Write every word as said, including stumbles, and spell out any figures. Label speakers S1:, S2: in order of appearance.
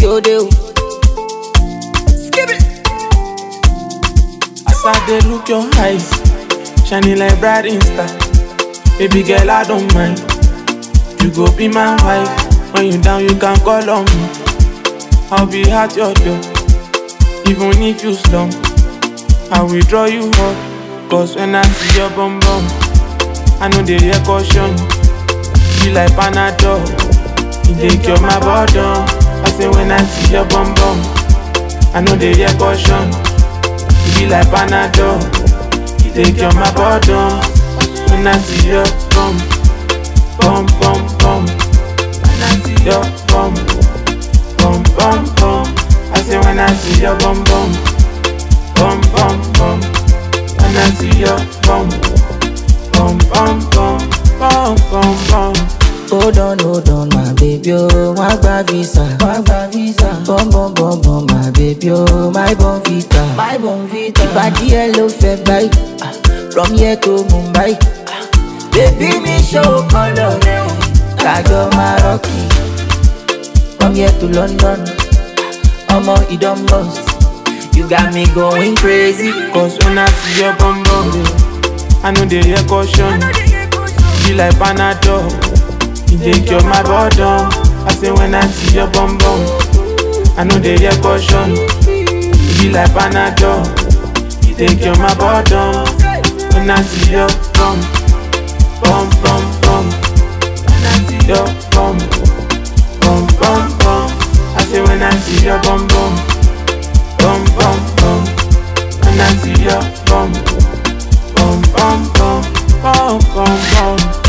S1: show you. Skip it.
S2: As I dey look your eyes, shining like bright Insta. Baby girl, I don't mind. You go be my wife. When you down, you can call on me. I'll be at your door, even if you slump. I will draw you up, cause when I see your bum bum, I know they hear caution. Be like Panadol, you take cure my boredom. I say when I see your bum bum, I know they hear caution. Be like Panadol, you take cure my boredom. When I see your bum, bum bum bum, when I see your bum, bum bum bum. I say when I see your bum bum, bum bum bum. When I see your bum, bum bum bum, bum bum bum.
S1: Hold on, hold on, my baby, oh, my gba visa, my gba visa. Bum bum bum bum, my baby, oh, my bon vita, my bon vita. Ìbàdí ẹ ló fẹ́ báyìí, from here to Mumbai. Baby mi show color rẹ, kájọ máa rọ́ọ̀kì. From here to London, ọmọ ìdán must. You got me going crazy.
S2: Cause when I see your bum bum, I know they hear caution. Be like Panadol, you take cure my boredom. I say when I see your bum bum, I know they hear caution. Be like Panadol, you take cure my boredom. When I see your bum, bum bum bum. When I see your bum, bum bum bum. I say when I see your bum bum, bum bum bum. When I see your bum, bum bum bum, bum bum bum.